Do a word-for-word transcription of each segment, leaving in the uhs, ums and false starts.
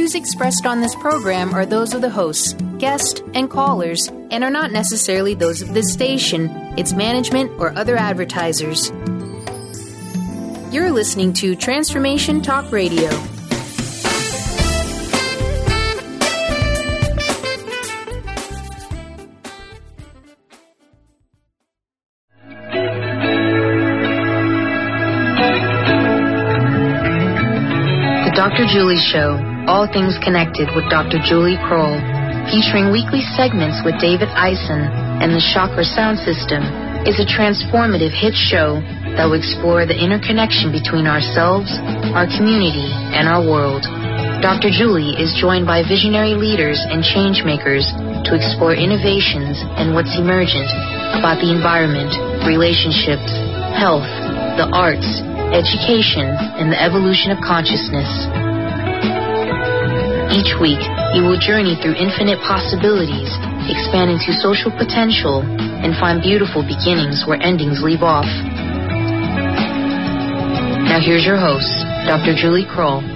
views expressed on this program are those of the hosts, guests, and callers, and are not necessarily those of this station, its management, or other advertisers. You're listening to Transformation Talk Radio. Doctor Julie Show, All Things Connected with Doctor Julie Kroll, featuring weekly segments with David Eisen and the Chakra Sound System, is a transformative hit show that will explore the interconnection between ourselves, our community, and our world. Doctor Julie is joined by visionary leaders and change makers to explore innovations and what's emergent about the environment, relationships, health, the arts, education, and the evolution of consciousness. Each week, you will journey through infinite possibilities, expand into social potential, and find beautiful beginnings where endings leave off. Now here's your host, Doctor Julie Kroll.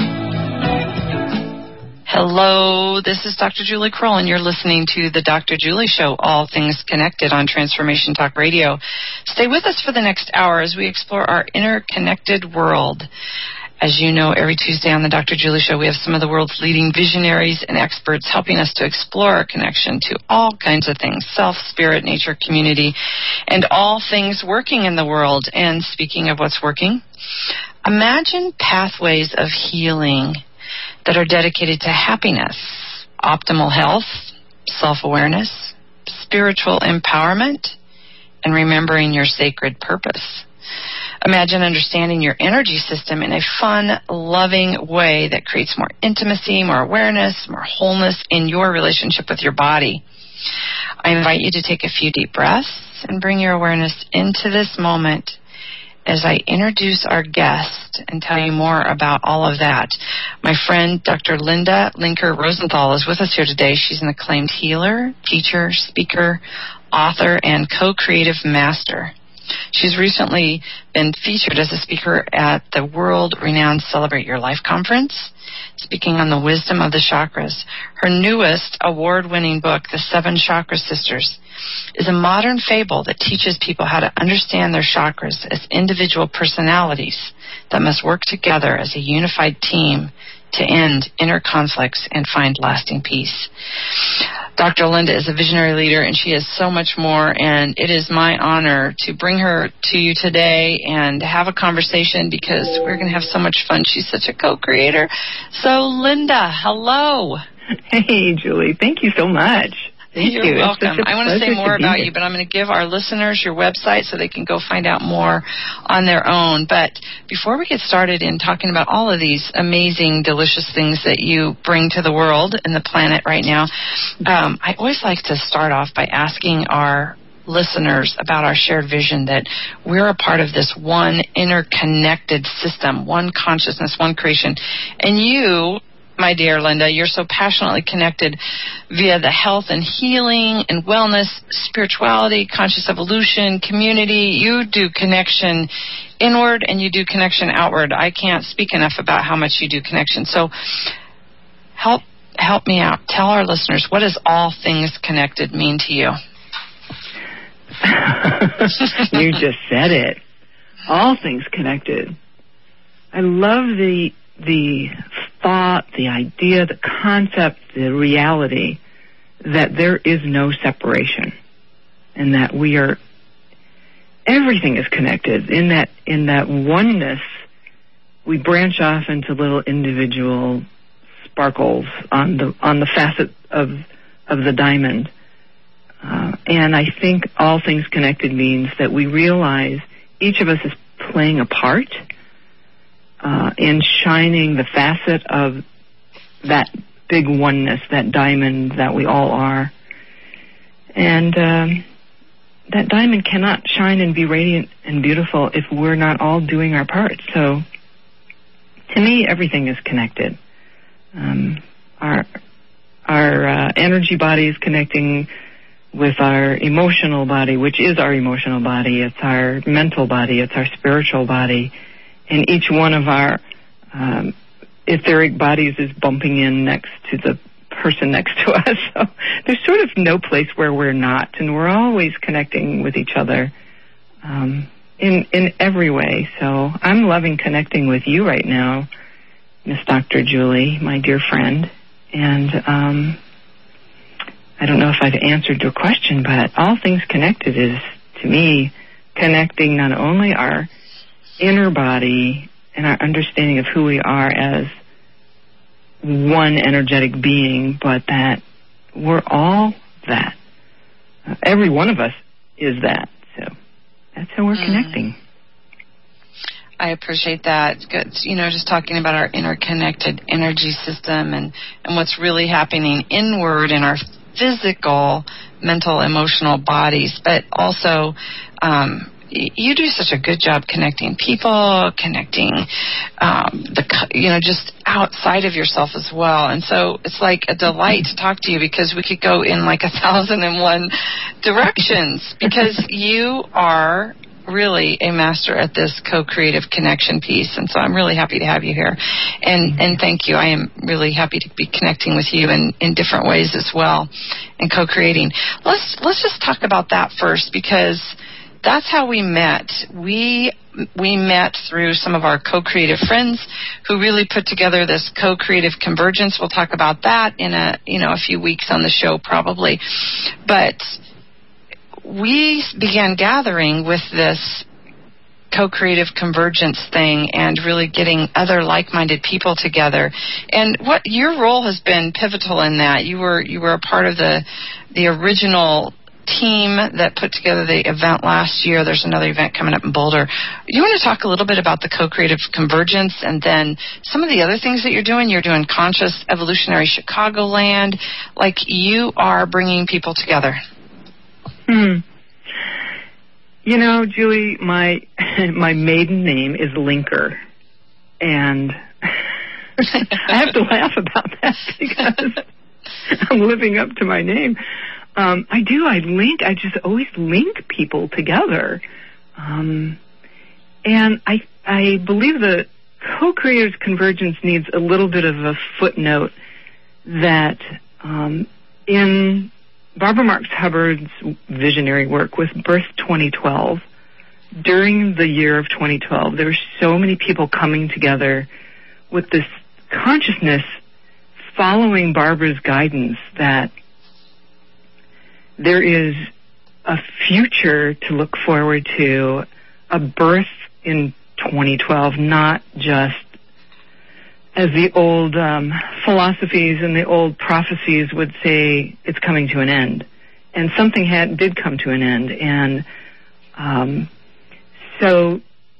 Hello, this is Doctor Julie Kroll, and you're listening to the Doctor Julie Show, All Things Connected on Transformation Talk Radio. Stay with us for the next hour as we explore our interconnected world. As you know, every Tuesday on the Doctor Julie Show, we have some of the world's leading visionaries and experts helping us to explore our connection to all kinds of things, self, spirit, nature, community, and all things working in the world. And speaking of what's working, imagine pathways of healing that are dedicated to happiness, optimal health, self-awareness, spiritual empowerment, and remembering your sacred purpose. Imagine understanding your energy system in a fun, loving way that creates more intimacy, more awareness, more wholeness in your relationship with your body. I invite you to take a few deep breaths and bring your awareness into this moment as I introduce our guest and tell you more about all of that. My friend, Doctor Linda Linker Rosenthal, is with us here today. She's an acclaimed healer, teacher, speaker, author, and co-creative master. She's recently been featured as a speaker at the world-renowned Celebrate Your Life conference, speaking on the wisdom of the chakras. Her newest award-winning book, The Seven Chakra Sisters, is a modern fable that teaches people how to understand their chakras as individual personalities that must work together as a unified team to end inner conflicts and find lasting peace. Doctor Linda is a visionary leader, and she is so much more, and it is my honor to bring her to you today and have a conversation because we're going to have so much fun. She's such a co-creator. So, Linda, hello. Hey, Julie. Thank you so much. Thank You're you. welcome. I want to say more about you, but I'm going to give our listeners your website so they can go find out more on their own. But before we get started in talking about all of these amazing, delicious things that you bring to the world and the planet right now, um, I always like to start off by asking our listeners about our shared vision that we're a part of this one interconnected system, one consciousness, one creation. And you, my dear Linda, you're so passionately connected via the health and healing and wellness, spirituality, conscious evolution, community. You do connection inward and you do connection outward. I can't speak enough about how much you do connection. So help help me out. Tell our listeners, what does All Things Connected mean to you? You just said it. All Things Connected. I love the the thought, the idea, the concept, the reality that there is no separation and that we are, everything is connected. In that, in that oneness, we branch off into little individual sparkles on the, on the facet of, of the diamond. Uh, and I think All Things Connected means that we realize each of us is playing a part Uh, in shining the facet of that big oneness, that diamond that we all are. And um, that diamond cannot shine and be radiant and beautiful if we're not all doing our part. So, to me, everything is connected. Um, our our uh, energy body is connecting with our emotional body, which is our emotional body. It's our mental body. It's our spiritual body. And each one of our um, etheric bodies is bumping in next to the person next to us. So there's sort of no place where we're not, and we're always connecting with each other um, in in every way. So I'm loving connecting with you right now, Miss Doctor Julie, my dear friend. And um, I don't know if I've answered your question, but All Things Connected is, to me, connecting not only our inner body and our understanding of who we are as one energetic being, but that we're all that. Uh, every one of us is that. So that's how we're mm. connecting. I appreciate that. It's good. You know, just talking about our interconnected energy system and, and what's really happening inward in our physical, mental, emotional bodies, but also um, you do such a good job connecting people, connecting, um, the you know, just outside of yourself as well. And so it's like a delight to talk to you because we could go in like a thousand and one directions because you are really a master at this co-creative connection piece, and so I'm really happy to have you here. And and thank you. I am really happy to be connecting with you in, in different ways as well, and co-creating. Let's let's just talk about that first because that's how we met. We we met through some of our co-creative friends who really put together this co-creative convergence. We'll talk about that in a you know a few weeks on the show probably, but we began gathering with this co-creative convergence thing and really getting other like-minded people together. And what your role has been pivotal in that. You were you were a part of the the original team that put together the event last year. There's another event coming up in Boulder. You want to talk a little bit about the co-creative convergence and then some of the other things that you're doing? You're doing Conscious Evolutionary Chicagoland. Like you are bringing people together. Hmm. You know, Julie, my my maiden name is Linker, and I have to laugh about that because I'm living up to my name. Um, I do. I link. I just always link people together, um, and I I believe the co-creators convergence needs a little bit of a footnote that um, in Barbara Marx Hubbard's visionary work with Birth twenty twelve, during the year of twenty twelve, there were so many people coming together with this consciousness following Barbara's guidance that there is a future to look forward to, a birth in twenty twelve, not just as the old um, philosophies and the old prophecies would say, it's coming to an end. And something had did come to an end. And um, so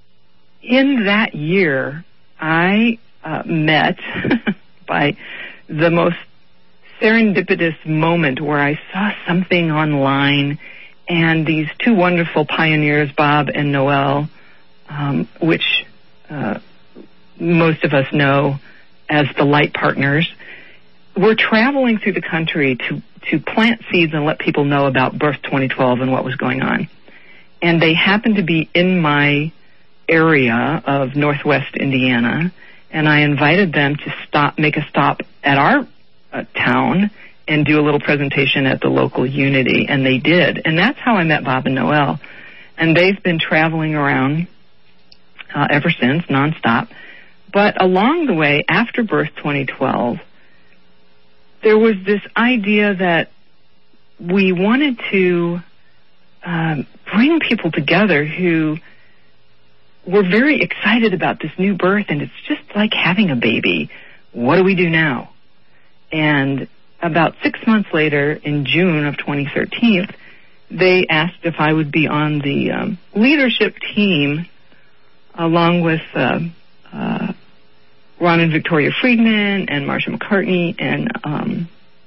in that year, I uh, met by the most serendipitous moment where I saw something online, and these two wonderful pioneers, Bob and Noel, um, which uh, most of us know as the Light Partners, were traveling through the country to, to plant seeds and let people know about Birth twenty twelve and what was going on. And they happened to be in my area of Northwest Indiana, and I invited them to stop, make a stop at our uh, town and do a little presentation at the local Unity, and they did. And that's how I met Bob and Noel. And they've been traveling around uh, ever since, nonstop. But along the way, after Birth twenty twelve, there was this idea that we wanted to um, bring people together who were very excited about this new birth, and it's just like having a baby. What do we do now? And about six months later, in June of twenty thirteen, they asked if I would be on the um, leadership team along with uh, uh, Ron and Victoria Friedman and Marsha McCartney and um,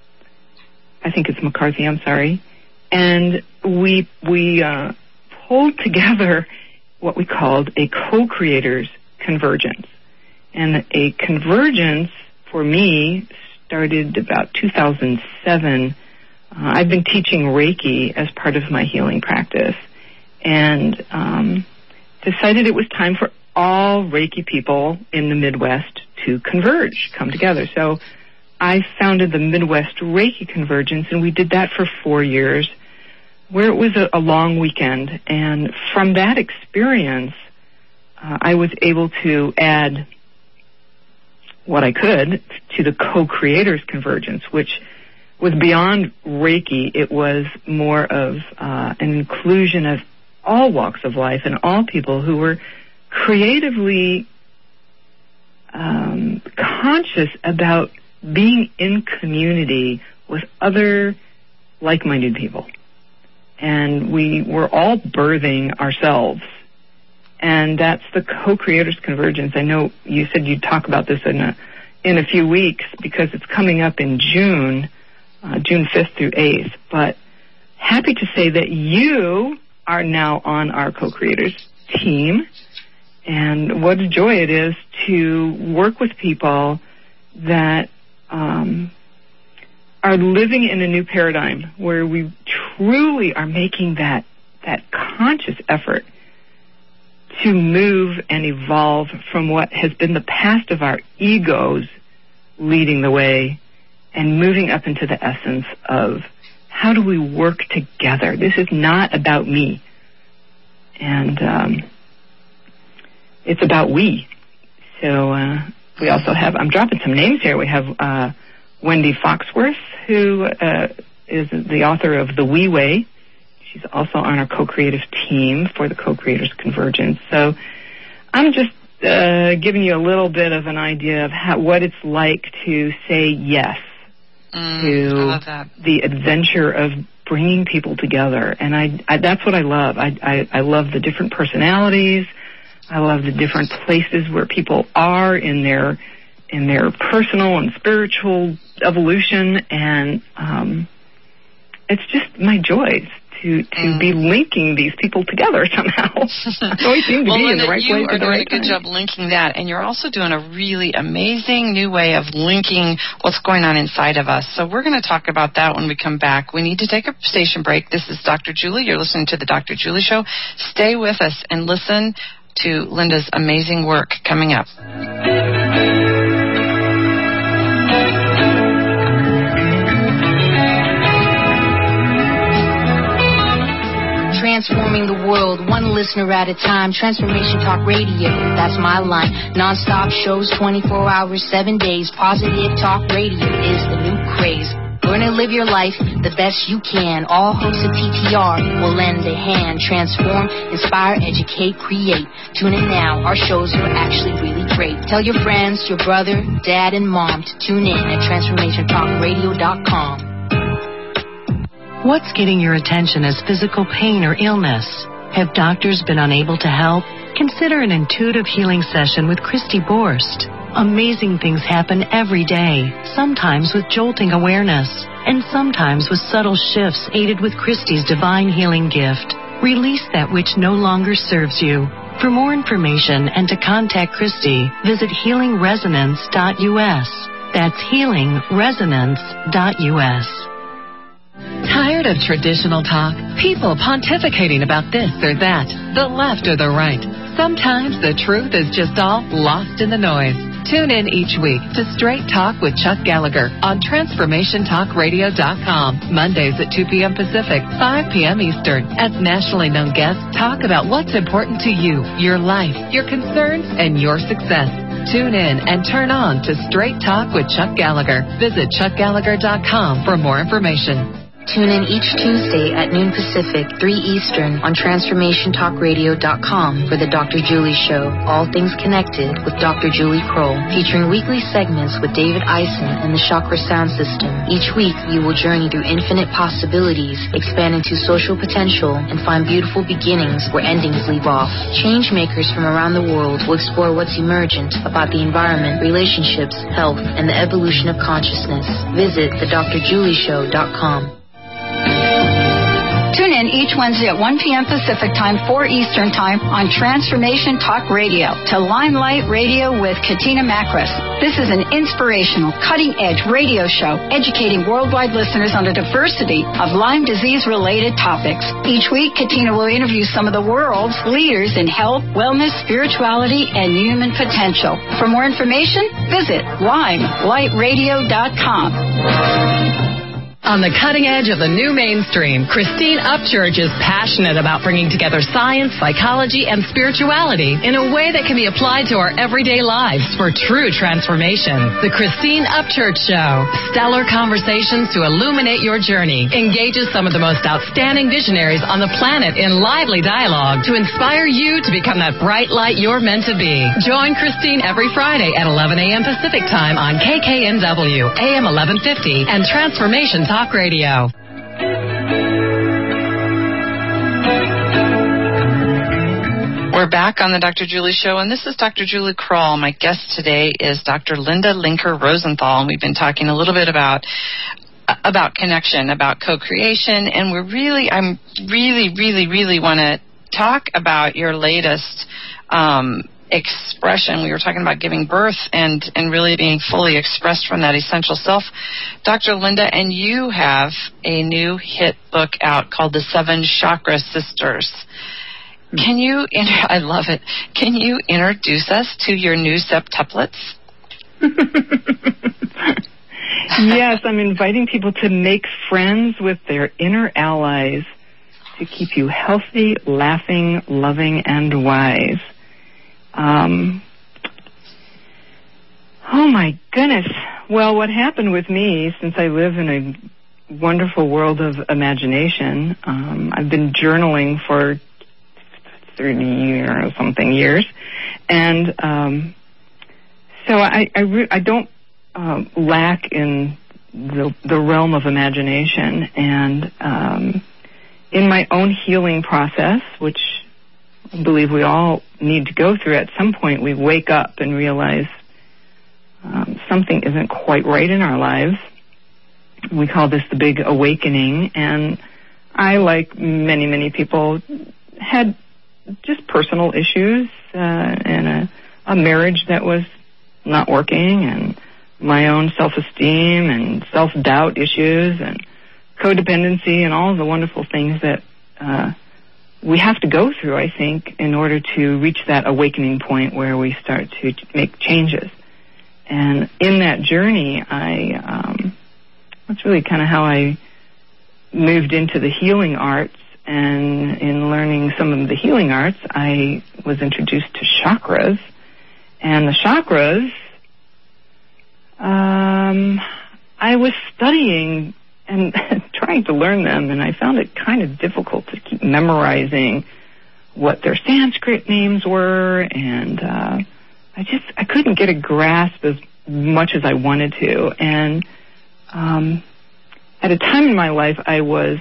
I think it's McCarthy, I'm sorry. And we we uh, pulled together what we called a co-creators convergence. And a convergence, for me, started about two thousand seven. Uh, I've been teaching Reiki as part of my healing practice, and um, decided it was time for all Reiki people in the Midwest to converge, come together. So I founded the Midwest Reiki Convergence, and we did that for four years, where it was a, a long weekend. And from that experience, uh, I was able to add what I could to the Co-Creators Convergence, which was beyond Reiki. It was more of uh, an inclusion of all walks of life and all people who were creatively um, conscious about being in community with other like-minded people. And we were all birthing ourselves. And that's the Co-Creators Convergence. I know you said you'd talk about this in a, in a few weeks because it's coming up in June, uh, June fifth through eighth. But happy to say that you are now on our Co-Creators team. And what a joy it is to work with people that um, are living in a new paradigm where we truly are making that that conscious effort to move and evolve from what has been the past of our egos leading the way and moving up into the essence of how do we work together. This is not about me. And um, it's about we. So uh, we also have, I'm dropping some names here. We have uh, Wendy Foxworth, who uh, is the author of The We Way. She's also on our co-creative team for the Co-Creators Convergence. So I'm just uh, giving you a little bit of an idea of how, what it's like to say yes mm, to I love that. the adventure of bringing people together. And I, I that's what I love. I, I, I love the different personalities. I love the different places where people are in their in their personal and spiritual evolution. And um, it's just my joy to to mm. be linking these people together somehow. I always seem to well, be Linda, in the right you place are at the doing right a good time. job linking that, and you're also doing a really amazing new way of linking what's going on inside of us. So we're going to talk about that when we come back. We need to take a station break. This is Doctor Julie. You're listening to the Doctor Julie Show. Stay with us and listen to Linda's amazing work coming up. Transforming the world, one listener at a time. Transformation Talk Radio, that's my line. Non-stop shows, twenty-four hours, seven days. Positive Talk Radio is the new craze. Learn and live your life the best you can. All hosts of T T R will lend a hand. Transform, inspire, educate, create. Tune in now. Our shows are actually really great. Tell your friends, your brother, dad, and mom to tune in at transformation talk radio dot com. What's getting your attention as physical pain or illness? Have doctors been unable to help? Consider an intuitive healing session with Christy Borst. Amazing things happen every day, sometimes with jolting awareness, and sometimes with subtle shifts aided with Christy's divine healing gift. Release that which no longer serves you. For more information and to contact Christy, visit healing resonance dot U S. That's healing resonance dot U S. Tired of traditional talk? People pontificating about this or that, the left or the right. Sometimes the truth is just all lost in the noise. Tune in each week to Straight Talk with Chuck Gallagher on transformation talk radio dot com. Mondays at two p.m. Pacific, five p.m. Eastern, as nationally known guests talk about what's important to you, your life, your concerns, and your success. Tune in and turn on to Straight Talk with Chuck Gallagher. Visit chuck gallagher dot com for more information. Tune in each Tuesday at noon Pacific, three Eastern on transformation talk radio dot com for the Doctor Julie Show, All Things Connected with Doctor Julie Kroll, featuring weekly segments with David Eisen and the Chakra Sound System. Each week, you will journey through infinite possibilities, expand into social potential, and find beautiful beginnings where endings leave off. Change makers from around the world will explore what's emergent about the environment, relationships, health, and the evolution of consciousness. Visit the dr julie show dot com. Tune in in each Wednesday at one p.m. Pacific Time, four Eastern Time on Transformation Talk Radio to Limelight Radio with Katina Makris. This is an inspirational, cutting-edge radio show educating worldwide listeners on a diversity of Lyme disease-related topics. Each week, Katina will interview some of the world's leaders in health, wellness, spirituality, and human potential. For more information, visit limelight radio dot com. On the cutting edge of the new mainstream, Christine Upchurch is passionate about bringing together science, psychology, and spirituality in a way that can be applied to our everyday lives for true transformation. The Christine Upchurch Show, stellar conversations to illuminate your journey, engages some of the most outstanding visionaries on the planet in lively dialogue to inspire you to become that bright light you're meant to be. Join Christine every Friday at eleven a.m. Pacific Time on K K N W, A M eleven fifty, and Transformation Talk Radio. We're back on the Doctor Julie Show, and this is Doctor Julie Krull. My guest today is Doctor Linda Linker Rosenthal, and we've been talking a little bit about about connection, about co-creation, and we're really, I'm really, really, really want to talk about your latest um, expression. We were talking about giving birth and, and really being fully expressed from that essential self. Doctor Linda, and you have a new hit book out called The Seven Chakra Sisters. Can you, I love it, can you introduce us to your new septuplets? Yes, I'm inviting people to make friends with their inner allies to keep you healthy, laughing, loving, and wise. Um, oh, my goodness. Well, what happened with me, since I live in a wonderful world of imagination, um, I've been journaling for thirty years or something years, and um, so I I, re- I don't uh, lack in the, the realm of imagination, and um, in my own healing process, which I believe we all need to go through at some point, we wake up and realize um, something isn't quite right in our lives. We call this the big awakening, and I, like many, many people, had just personal issues uh, and a, a marriage that was not working, and my own self-esteem and self-doubt issues and codependency and all the wonderful things that uh, we have to go through, I think, in order to reach that awakening point where we start to make changes. And in that journey, I um, that's really kind of how I moved into the healing arts. And in learning some of the healing arts, I was introduced to chakras. And the chakras, um, I was studying and trying to learn them, and I found it kind of difficult to keep memorizing what their Sanskrit names were, and uh, I just, I couldn't get a grasp as much as I wanted to. And um, at a time in my life, I was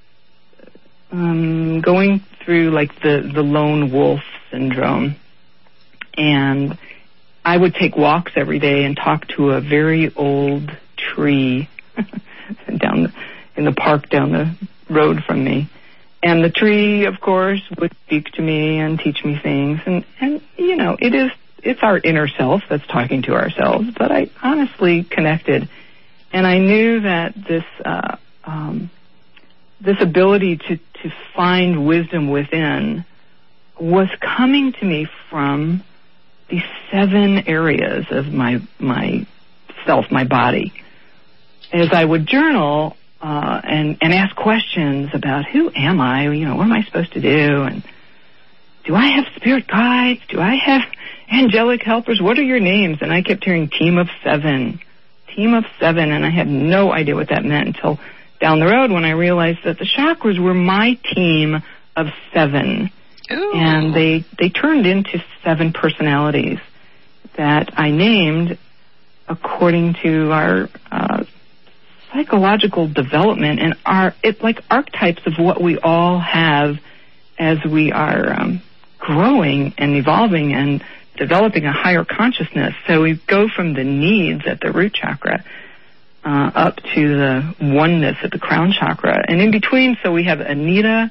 um, going through like the, the lone wolf syndrome, and I would take walks every day and talk to a very old tree down in the park down the road from me. And the tree, of course, would speak to me and teach me things. And, and you know, it is, it's our inner self that's talking to ourselves. But I honestly connected. And I knew that this, uh, um, this ability to, to find wisdom within was coming to me from these seven areas of my, my self, my body. As I would journal uh, and, and ask questions about who am I, you know, what am I supposed to do, and do I have spirit guides? Do I have angelic helpers? What are your names? And I kept hearing team of seven, team of seven, and I had no idea what that meant until down the road when I realized that the chakras were my team of seven. Ooh. And they, they turned into seven personalities that I named according to our uh, psychological development and our it's like archetypes of what we all have as we are um, growing and evolving and developing a higher consciousness. So we go from the needs at the root chakra uh, up to the oneness at the crown chakra, and in between. So we have Anita,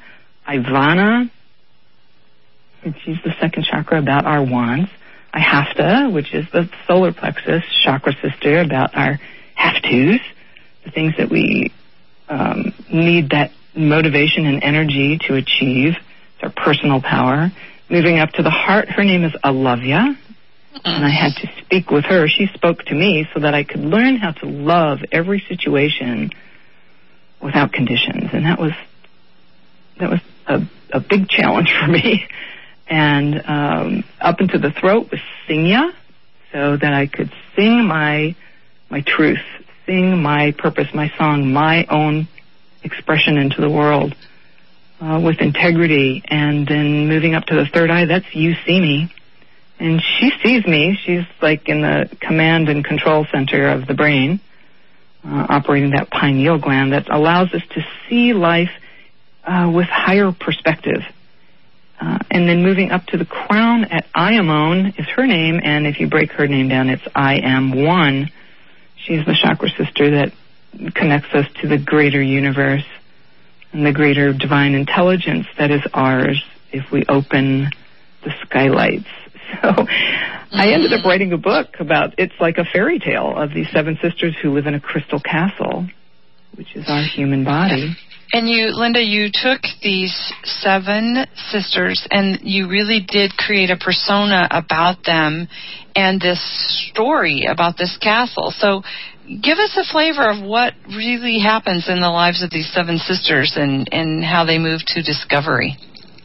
Ivana, and she's the second chakra, about our wands. Ihafta, which is the solar plexus chakra sister, about our have-tos, the things that we um, need that motivation and energy to achieve. It's our personal power. Moving up to the heart, her name is Alavya, and I had to speak with her. She spoke to me so that I could learn how to love every situation without conditions, and that was that was a, a big challenge for me. And um, up into the throat was Singya, so that I could sing my my truth, sing my purpose, my song, my own expression into the world uh, with integrity. And then moving up to the third eye, that's You See Me. And she sees me. She's like in the command and control center of the brain, uh, operating that pineal gland that allows us to see life uh, with higher perspective. Uh, and then moving up to the crown at Ayamon is her name, and if you break her name down, it's I Am One. She's the chakra sister that connects us to the greater universe and the greater divine intelligence that is ours if we open the skylights. So I ended up writing a book about, it's like a fairy tale of these seven sisters who live in a crystal castle, which is our human body. And you, Linda, you took these seven sisters and you really did create a persona about them and this story about this castle. So give us a flavor of what really happens in the lives of these seven sisters and, and how they move to discovery.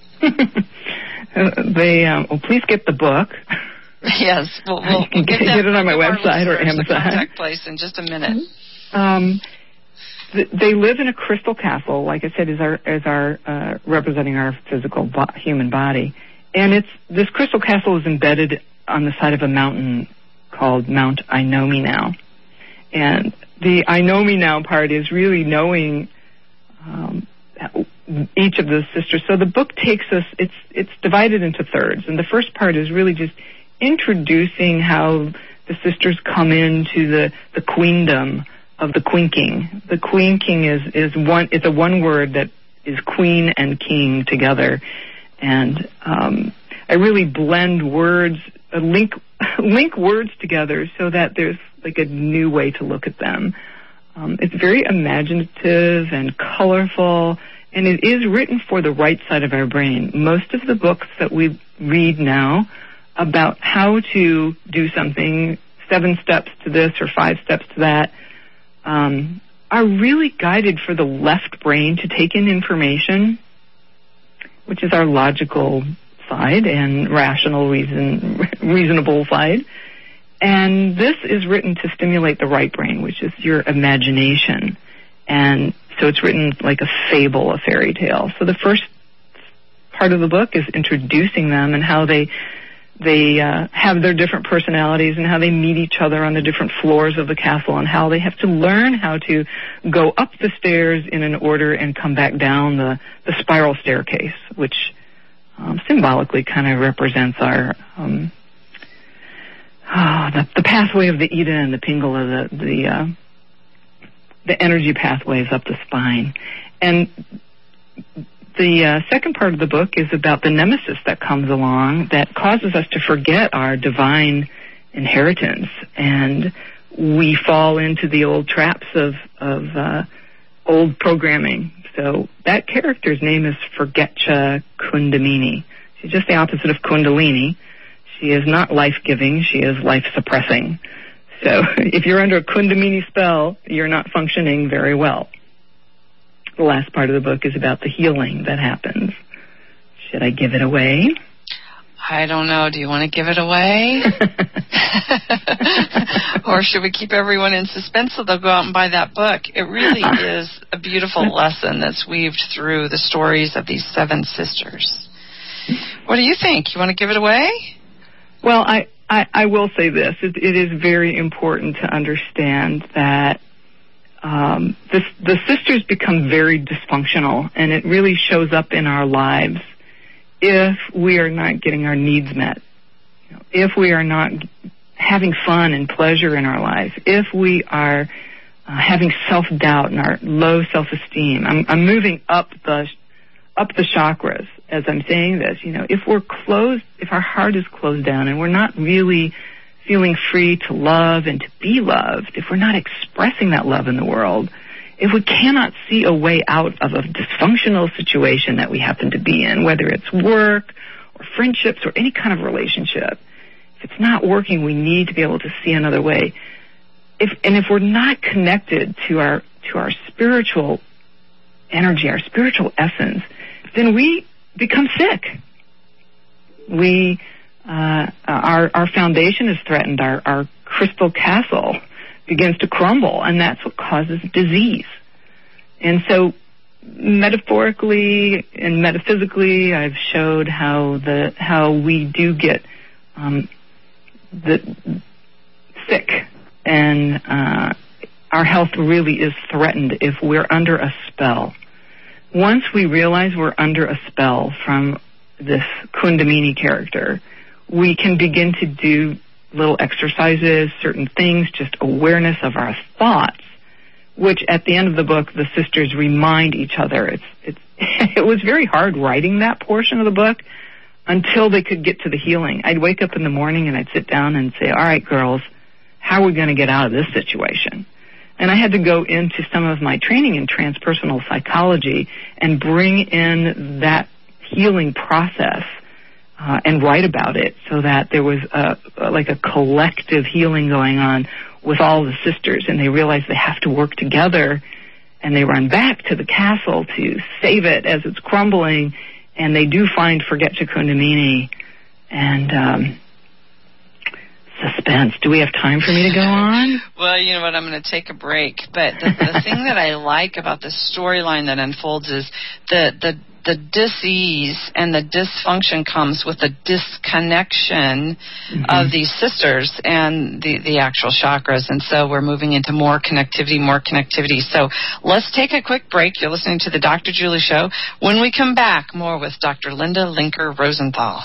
they, um, well, please get the book. Yes, we'll, we'll, we'll get, get it on my website or Amazon. The contact place in just a minute. Um, They live in a crystal castle, like I said, is our is our uh, representing our physical bo- human body, and it's this crystal castle is embedded on the side of a mountain called Mount I Know Me Now, and the I Know Me Now part is really knowing um, each of the sisters. So the book takes us; it's it's divided into thirds, and the first part is really just introducing how the sisters come into the the queendom of the Queen King. The Queen King is, is one, it's a one word that is queen and king together. And um, I really blend words, uh, link, link words together so that there's like a new way to look at them. Um, it's very imaginative and colorful, and it is written for the right side of our brain. Most of the books that we read now about how to do something, seven steps to this or five steps to that, Um, are really guided for the left brain to take in information, which is our logical side and rational, reason, reasonable side. And this is written to stimulate the right brain, which is your imagination. And so it's written like a fable, a fairy tale. So the first part of the book is introducing them and how they They uh, have their different personalities and how they meet each other on the different floors of the castle and how they have to learn how to go up the stairs in an order and come back down the, the spiral staircase, which um, symbolically kind of represents our um, oh, the, the pathway of the Ida and the Pingala, the the, uh, the energy pathways up the spine. And the uh, second part of the book is about the nemesis that comes along that causes us to forget our divine inheritance, and we fall into the old traps of, of uh, old programming. So that character's name is Forgetcha Kundamini. She's just the opposite of Kundalini. She is not life-giving, she is life-suppressing. So if you're under a Kundalini spell, you're not functioning very well. The last part of the book is about the healing that happens. Should I give it away? I don't know. Do you want to give it away? Or should we keep everyone in suspense so they'll go out and buy that book? It really is a beautiful lesson that's weaved through the stories of these seven sisters. What do you think? You want to give it away? Well, I, I, I will say this. It, it is very important to understand that Um, the, the sisters become very dysfunctional, and it really shows up in our lives if we are not getting our needs met, you know, if we are not having fun and pleasure in our lives, if we are uh, having self-doubt and our low self-esteem. I'm, I'm moving up the up the chakras as I'm saying this. You know, if we're closed, if our heart is closed down and we're not really feeling free to love and to be loved, if we're not expressing that love in the world, if we cannot see a way out of a dysfunctional situation that we happen to be in, whether it's work or friendships or any kind of relationship, if it's not working, we need to be able to see another way. If, and if we're not connected to our to our spiritual energy, our spiritual essence, then we become sick. We uh, our our foundation is threatened. Our our crystal castle begins to crumble, and that's what causes disease. And so, metaphorically and metaphysically, I've showed how the how we do get um, the sick, and uh, our health really is threatened if we're under a spell. Once we realize we're under a spell from this Kundalini character, we can begin to do little exercises, certain things, just awareness of our thoughts, which at the end of the book, the sisters remind each other. It's, it's, it was very hard writing that portion of the book until they could get to the healing. I'd wake up in the morning and I'd sit down and say, all right, girls, how are we going to get out of this situation? And I had to go into some of my training in transpersonal psychology and bring in that healing process uh, and write about it so that there was a, like a collective healing going on with all the sisters, and they realized they have to work together, and they run back to the castle to save it as it's crumbling, and they do find Forget Your Kundalini, and um, suspense. Do we have time for me to go on? Well, you know what, I'm going to take a break, but the, the thing that I like about the storyline that unfolds is the, the the dis-ease and the dysfunction comes with the disconnection mm-hmm. of these sisters and the, the actual chakras. And so we're moving into more connectivity, more connectivity. So let's take a quick break. You're listening to the Doctor Julie Show. When we come back, more with Doctor Linda Linker Rosenthal.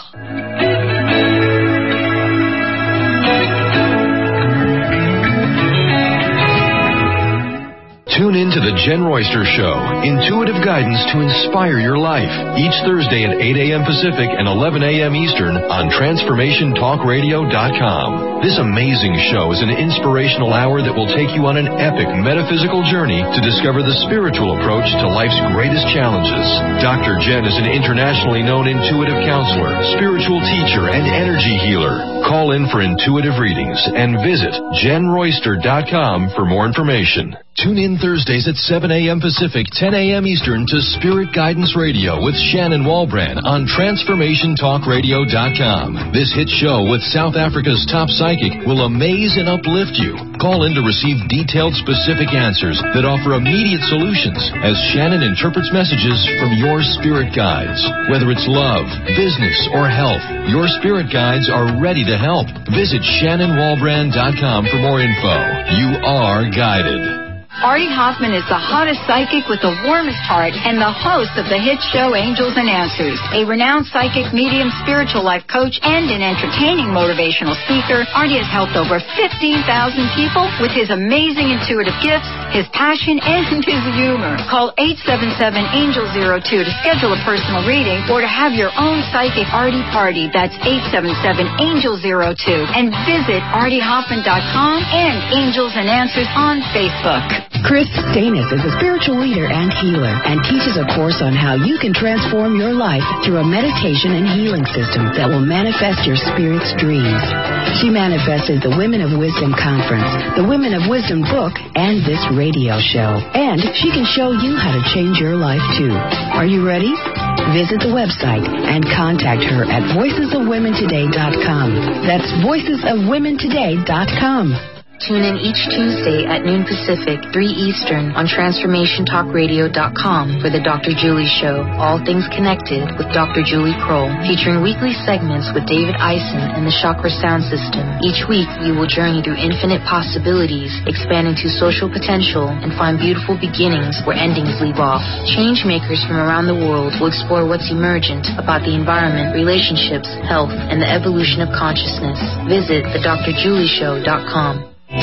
Tune in to the Jen Royster Show, intuitive guidance to inspire your life, each Thursday at eight a.m. Pacific and eleven a.m. Eastern on Transformation Talk Radio dot com. This amazing show is an inspirational hour that will take you on an epic metaphysical journey to discover the spiritual approach to life's greatest challenges. Doctor Jen is an internationally known intuitive counselor, spiritual teacher, and energy healer. Call in for intuitive readings and visit Jen Royster dot com for more information. Tune in Thursdays at seven a.m. Pacific, ten a.m. Eastern to Spirit Guidance Radio with Shannon Walbrand on Transformation Talk Radio dot com. This hit show with South Africa's top psychic will amaze and uplift you. Call in to receive detailed, specific answers that offer immediate solutions as Shannon interprets messages from your spirit guides. Whether it's love, business, or health, your spirit guides are ready to help. Visit Shannon Walbrand dot com for more info. You are guided. Artie Hoffman is the hottest psychic with the warmest heart and the host of the hit show Angels and Answers. A renowned psychic, medium, spiritual life coach, and an entertaining motivational speaker, Artie has helped over fifteen thousand people with his amazing intuitive gifts, his passion, and his humor. Call eight seven seven, angel zero two to schedule a personal reading or to have your own psychic Artie party. That's eight seven seven, angel zero two. And visit Artie Hoffman dot com and Angels and Answers on Facebook. Chris Stanis is a spiritual leader and healer and teaches a course on how you can transform your life through a meditation and healing system that will manifest your spirit's dreams. She manifested the Women of Wisdom Conference, the Women of Wisdom book, and this radio show. And she can show you how to change your life, too. Are you ready? Visit the website and contact her at voices of women today dot com. That's voices of women today dot com. Tune in each Tuesday at noon Pacific, three Eastern on Transformation Talk Radio dot com for the Doctor Julie Show, All Things Connected with Doctor Julie Kroll, featuring weekly segments with David Eisen and the Chakra Sound System. Each week, we will journey through infinite possibilities, expand into social potential, and find beautiful beginnings where endings leave off. Change makers from around the world will explore what's emergent about the environment, relationships, health, and the evolution of consciousness. Visit the Doctor Julie Show dot com. Where do you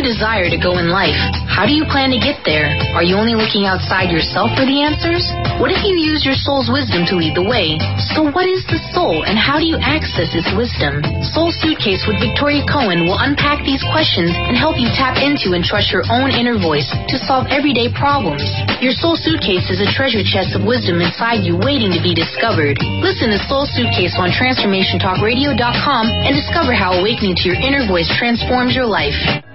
you desire to go in life? How do you plan to get there? Are you only looking outside yourself for the answers? What if you use your soul's wisdom to lead the way? So what is the soul, and how do you access its wisdom? Soul Suitcase with Victoria Cohen will unpack these questions and help you tap into and trust your own inner voice to solve everyday problems. Your Soul Suitcase is a treasure chest of wisdom inside you waiting to be discovered. Listen to Soul Suitcase on transformation talk radio dot com and discover how awakening to your inner voice transforms your life.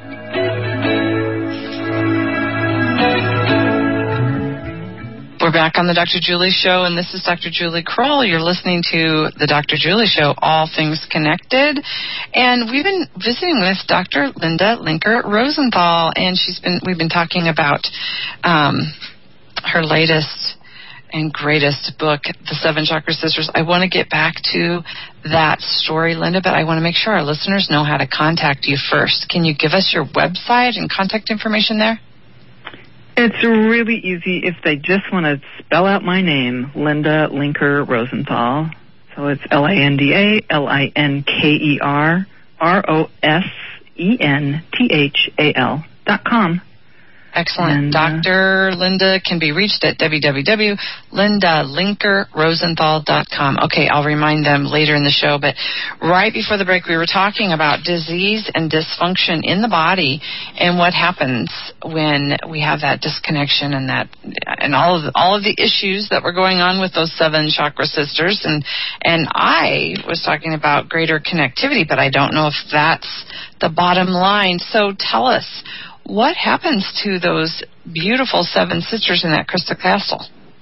We're back on the Doctor Julie Show, and this is Doctor Julie Kroll. You're listening to the Doctor Julie Show, All Things Connected. And we've been visiting with Doctor Linda Linker Rosenthal, and she's been we've been talking about um, her latest and greatest book, The Seven Chakra Sisters. I want to get back to that story, Linda, but I want to make sure our listeners know how to contact you first. Can you give us your website and contact information there? It's really easy if they just want to spell out my name, Linda Linker Rosenthal. So it's L I N D A L I N K E R R O S E N T H A L dot com. Excellent. And, uh, Doctor Linda can be reached at w w w dot linda linker rosenthal dot com. Okay, I'll remind them later in the show, but right before the break we were talking about disease and dysfunction in the body and what happens when we have that disconnection and that and all of the, all of the issues that were going on with those seven chakra sisters, and and I was talking about greater connectivity, but I don't know if that's the bottom line. So tell us, what happens to those beautiful seven sisters in that crystal castle?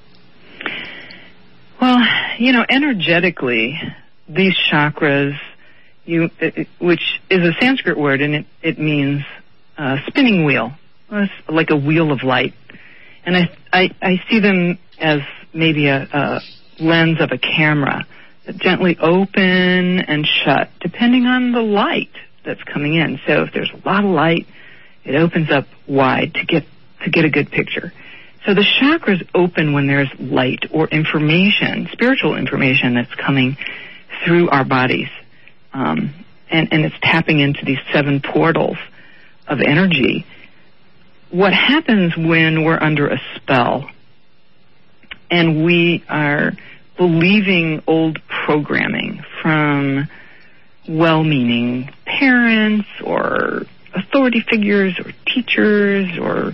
Well, you know, energetically, these chakras, you, which is a Sanskrit word, and it, it means uh, spinning wheel, it's like a wheel of light. And I, I, I see them as maybe a, a lens of a camera that gently open and shut, depending on the light that's coming in. So if there's a lot of light, it opens up wide to get to get a good picture. So the chakras open when there's light or information, spiritual information that's coming through our bodies. Um, and, and it's tapping into these seven portals of energy. What happens when we're under a spell and we are believing old programming from well-meaning parents or authority figures or teachers or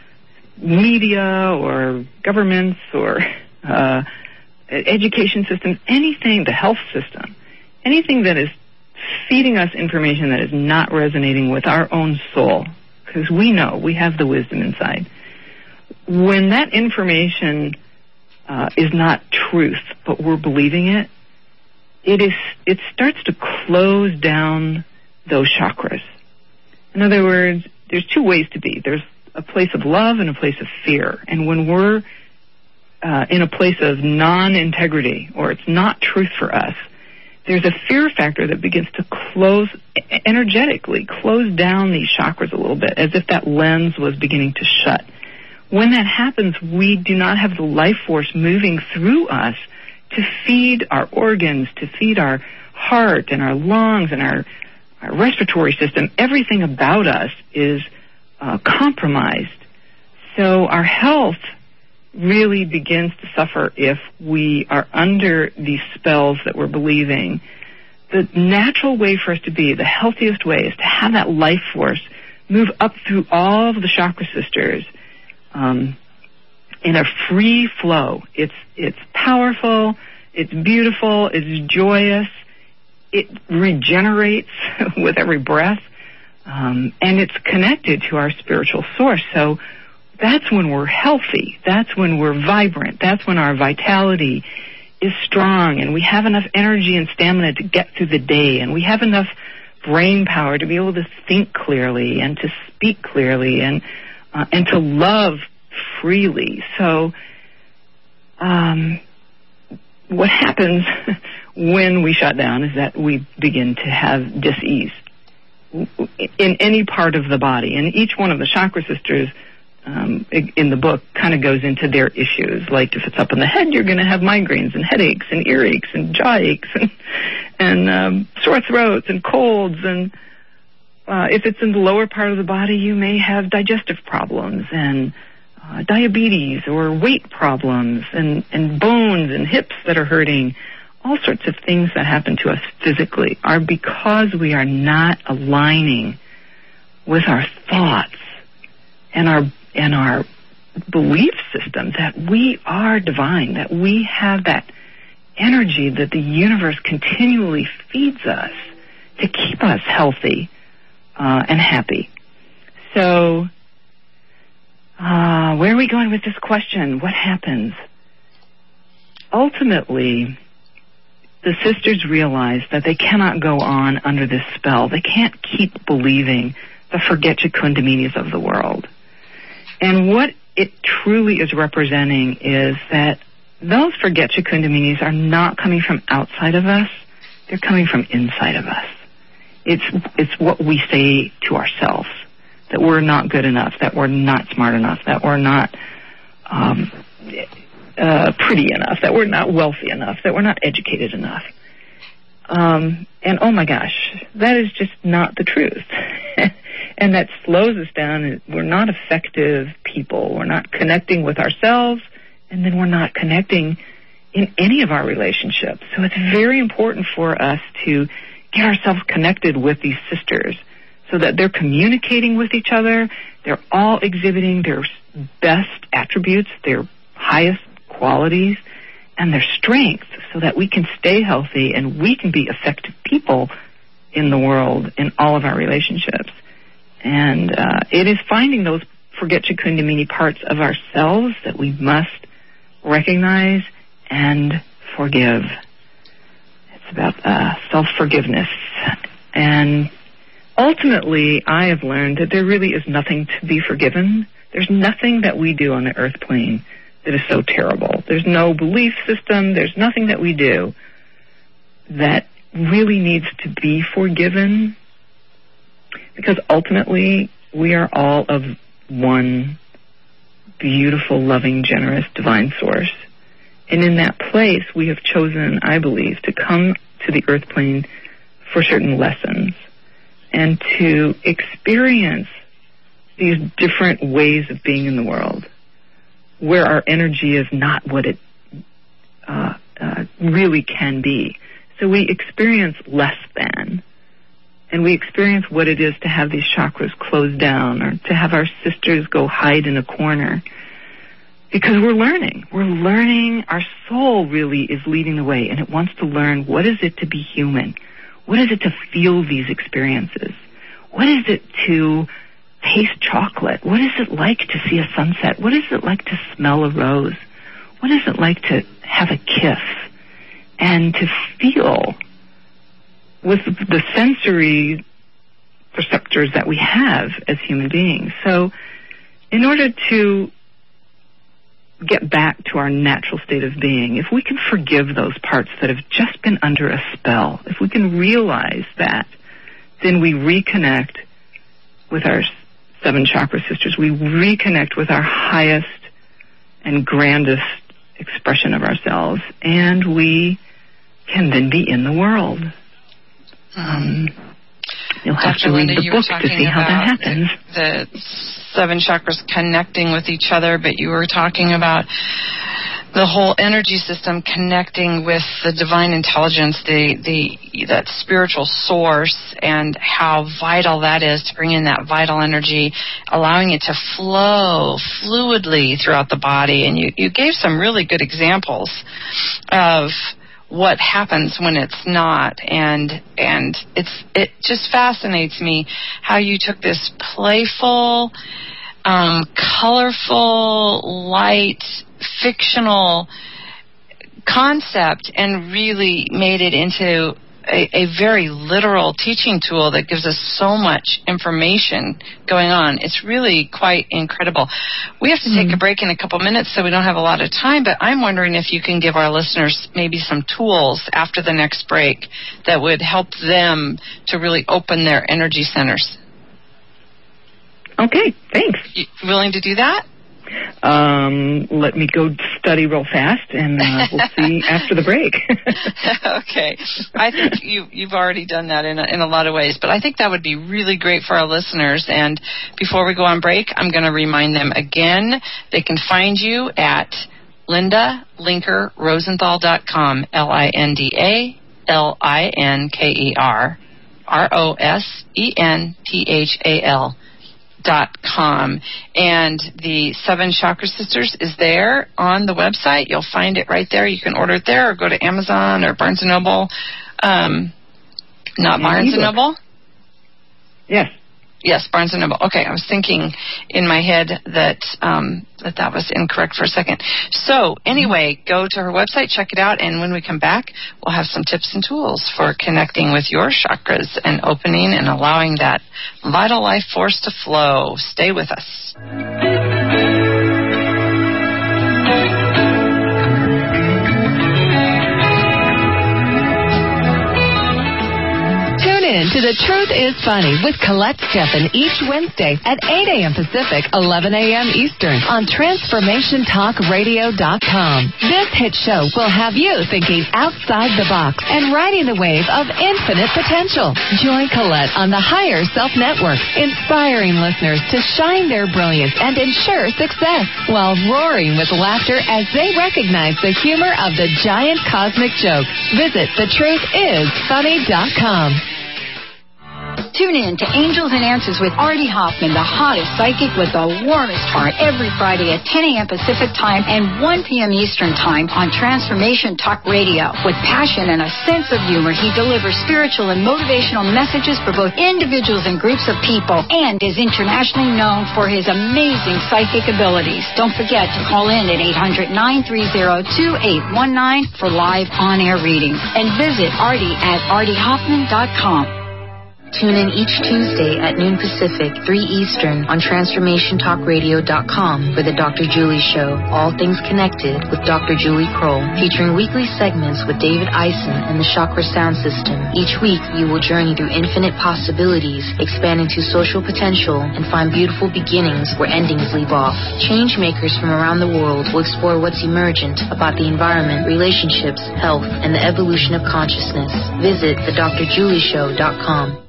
media or governments or uh, education systems, anything, the health system, anything that is feeding us information that is not resonating with our own soul, because we know we have the wisdom inside. When that information uh, is not truth, but we're believing it, it is it starts to close down those chakras. In other words, there's two ways to be. There's a place of love and a place of fear. And when we're uh, in a place of non-integrity, or it's not truth for us, there's a fear factor that begins to close, energetically close down these chakras a little bit, as if that lens was beginning to shut. When that happens, we do not have the life force moving through us to feed our organs, to feed our heart and our lungs and our Our respiratory system. Everything about us is uh, compromised. So our health really begins to suffer if we are under these spells that we're believing. The natural way for us to be, the healthiest way, is to have that life force move up through all of the chakra sisters um, in a free flow. It's, it's powerful, it's beautiful, it's joyous. It regenerates with every breath, um, and it's connected to our spiritual source. So that's when we're healthy. That's when we're vibrant. That's when our vitality is strong, and we have enough energy and stamina to get through the day, and we have enough brain power to be able to think clearly and to speak clearly and uh, and to love freely. So um, what happens when we shut down is that we begin to have dis-ease in any part of the body. And each one of the chakra sisters um, in the book kind of goes into their issues. Like if it's up in the head, you're going to have migraines and headaches and earaches and jaw aches and, and um, sore throats and colds. And uh, if it's in the lower part of the body, you may have digestive problems and uh, diabetes or weight problems and, and bones and hips that are hurting. All sorts of things that happen to us physically are because we are not aligning with our thoughts and our and our belief system that we are divine, that we have that energy that the universe continually feeds us to keep us healthy uh, and happy. So, uh, where are we going with this question? What happens? Ultimately, the sisters realize that they cannot go on under this spell. They can't keep believing the forgetcha kundaminis of the world. And what it truly is representing is that those forgetcha kundaminis are not coming from outside of us. They're coming from inside of us. It's, it's what we say to ourselves, that we're not good enough, that we're not smart enough, that we're not um, uh, pretty enough, that we're not wealthy enough, that we're not educated enough. Um, and oh my gosh, that is just not the truth. And that slows us down. We're not effective people. We're not connecting with ourselves, and then we're not connecting in any of our relationships. So it's very important for us to get ourselves connected with these sisters so that they're communicating with each other. They're all exhibiting their best attributes, their highest qualities, and their strengths so that we can stay healthy and we can be effective people in the world in all of our relationships. And uh, it is finding those forgetcha kundamini parts of ourselves that we must recognize and forgive. It's about uh, self-forgiveness. And ultimately, I have learned that there really is nothing to be forgiven. There's nothing that we do on the earth plane that is so terrible. There's no belief system. There's nothing that we do that really needs to be forgiven, because ultimately we are all of one beautiful, loving, generous, divine source. And in that place, we have chosen, I believe, to come to the earth plane for certain lessons and to experience these different ways of being in the world, where our energy is not what it uh, uh, really can be. So we experience less than, and we experience what it is to have these chakras closed down or to have our sisters go hide in a corner, because we're learning. We're learning. Our soul really is leading the way, and it wants to learn what is it to be human. What is it to feel these experiences? What is it to taste chocolate? What is it like to see a sunset? What is it like to smell a rose? What is it like to have a kiss and to feel with the sensory perceptors that we have as human beings? So in order to get back to our natural state of being, if we can forgive those parts that have just been under a spell, if we can realize that, then we reconnect with our seven chakra sisters. We reconnect with our highest and grandest expression of ourselves, and we can then be in the world. Um, you'll have Doctor to read Linda, the book to see how that happens. The, the seven chakras connecting with each other, but you were talking about the whole energy system connecting with the divine intelligence, the the that spiritual source, and how vital that is to bring in that vital energy, allowing it to flow fluidly throughout the body. And you, you gave some really good examples of what happens when it's not, and and it's it just fascinates me how you took this playful, um, colorful, light, fictional concept and really made it into a, a very literal teaching tool that gives us so much information going on. It's really quite incredible. We have to take mm-hmm. a break in a couple minutes, so we don't have a lot of time, but I'm wondering if you can give our listeners maybe some tools after the next break that would help them to really open their energy centers. Okay, thanks. You willing to do that? Um, let me go study real fast, and uh, we'll see after the break. Okay. I think you, you've already done that in a, in a lot of ways, but I think that would be really great for our listeners. And before we go on break, I'm going to remind them again, they can find you at linda linker rosenthal dot com, L I N D A L I N K E R R O S E N T H A L dot com. And the Seven Chakra Sisters is there on the website. You'll find it right there. You can order it there or go to Amazon or Barnes and Noble. Um, not Barnes and Noble? Yes. Yes, Barnes and Noble. Okay, I was thinking in my head that um, that that was incorrect for a second. So anyway, go to her website, check it out, and when we come back, we'll have some tips and tools for connecting with your chakras and opening and allowing that vital life force to flow. Stay with us. Tune in to The Truth is Funny with Colette Steffen each Wednesday at eight a.m. Pacific, eleven a.m. Eastern on Transformation Talk Radio dot com. This hit show will have you thinking outside the box and riding the wave of infinite potential. Join Colette on the Higher Self Network, inspiring listeners to shine their brilliance and ensure success while roaring with laughter as they recognize the humor of the giant cosmic joke. Visit the truth is funny dot com. Tune in to Angels and Answers with Artie Hoffman, the hottest psychic with the warmest heart, every Friday at ten a.m. Pacific Time and one p.m. Eastern Time on Transformation Talk Radio. With passion and a sense of humor, he delivers spiritual and motivational messages for both individuals and groups of people, and is internationally known for his amazing psychic abilities. Don't forget to call in at eight hundred, nine three zero, two eight one nine for live on-air readings, and visit Artie at artie hoffman dot com. Tune in each Tuesday at noon Pacific, three Eastern on Transformation Talk Radio dot com for the Doctor Julie Show, All Things Connected with Doctor Julie Kroll, featuring weekly segments with David Eisen and the Chakra Sound System. Each week, you will journey through infinite possibilities, expand into social potential, and find beautiful beginnings where endings leave off. Change makers from around the world will explore what's emergent about the environment, relationships, health, and the evolution of consciousness. Visit the Doctor Julie Show dot com.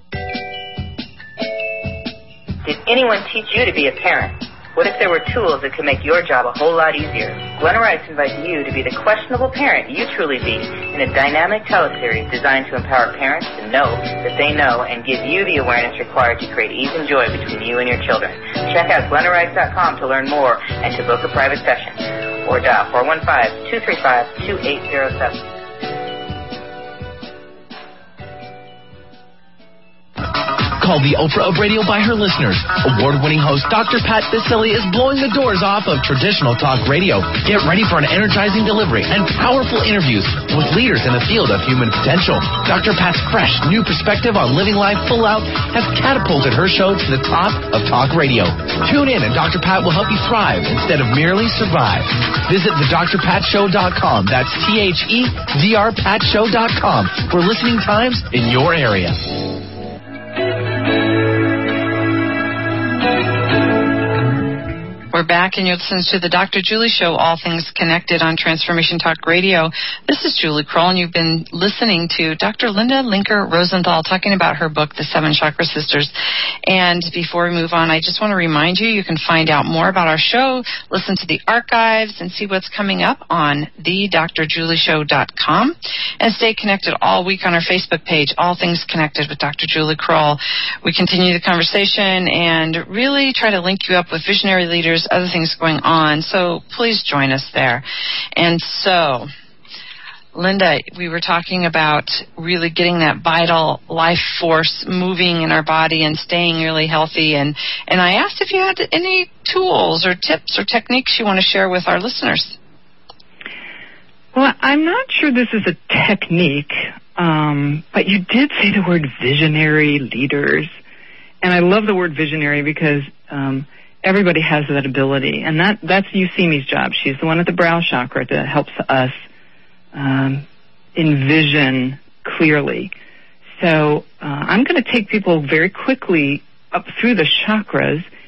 Did anyone teach you to be a parent? What if there were tools that could make your job a whole lot easier? Glenna Rice invites you to be the questionable parent you truly be in a dynamic teleseries designed to empower parents to know that they know and give you the awareness required to create ease and joy between you and your children. Check out glenna rice dot com to learn more and to book a private session. Or dial four one five, two three five, two eight zero seven. Called the Oprah of radio by her listeners. Award-winning host Doctor Pat Baccili is blowing the doors off of traditional talk radio. Get ready for an energizing delivery and powerful interviews with leaders in the field of human potential. Doctor Pat's fresh, new perspective on living life full out has catapulted her show to the top of talk radio. Tune in and Doctor Pat will help you thrive instead of merely survive. Visit the dr pat show dot com. That's T H E D R pat show dot com for listening times in your area. We're back, and you're listening to the Doctor Julie Show, All Things Connected on Transformation Talk Radio. This is Julie Kroll, and you've been listening to Doctor Linda Linker Rosenthal talking about her book, The Seven Chakra Sisters. And before we move on, I just want to remind you, you can find out more about our show, listen to the archives, and see what's coming up on the dr julie show dot com. And stay connected all week on our Facebook page, All Things Connected with Doctor Julie Kroll. We continue the conversation and really try to link you up with visionary leaders, other things going on, so please join us there. And so, Linda, we were talking about really getting that vital life force moving in our body and staying really healthy, and, and I asked if you had any tools or tips or techniques you want to share with our listeners. Well, I'm not sure this is a technique, um, but you did say the word visionary leaders, and I love the word visionary because um, everybody has that ability, and that, that's Eusimi's job. She's the one at the brow chakra that helps us um, envision clearly. So uh, I'm going to take people very quickly up through the chakras